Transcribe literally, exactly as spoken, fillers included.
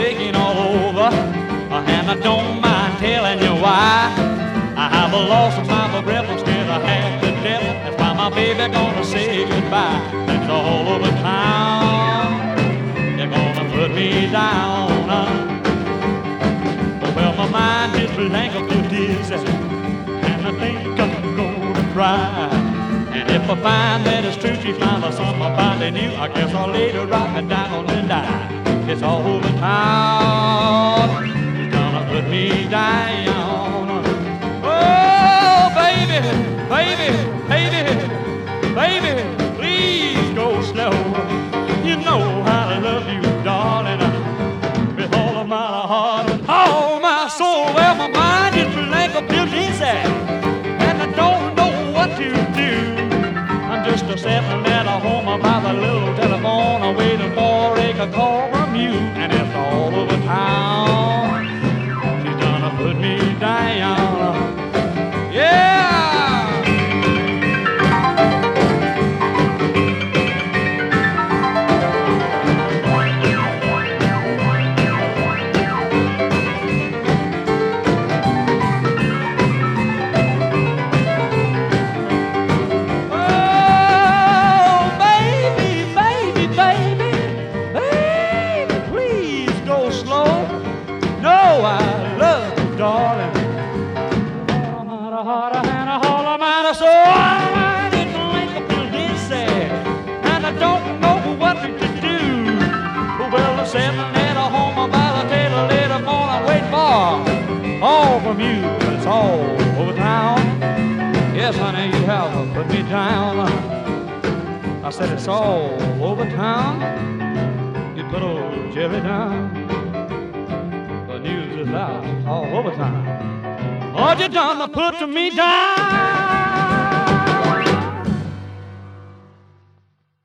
taking all over, and I don't mind telling you why. I have lost my breath, I'm scared I have to death. That's why my baby gonna say goodbye. It's all over town. They're gonna put me down. Well, my mind is blank up to dizzy, and I think I'm gonna cry. And if I find that it's true, she found out somebody new, I guess I'll lay her right down and die. It's all over town. She's gonna put me down. Oh, baby, baby, baby, baby, please go slow. You know how I love you, darling, with all of my heart and all my soul. Well, my mind is blank up till dizzy, and I don't know what to do. I'm just a sitting at home by the little telephone, waiting for a call from you, and it's all over town. She's gonna put me down. Yeah! All from you, it's all over town. Yes, honey, you have put me down. I said it's all over town. You put old Jerry down. The news is out all over town. What you done to put me down?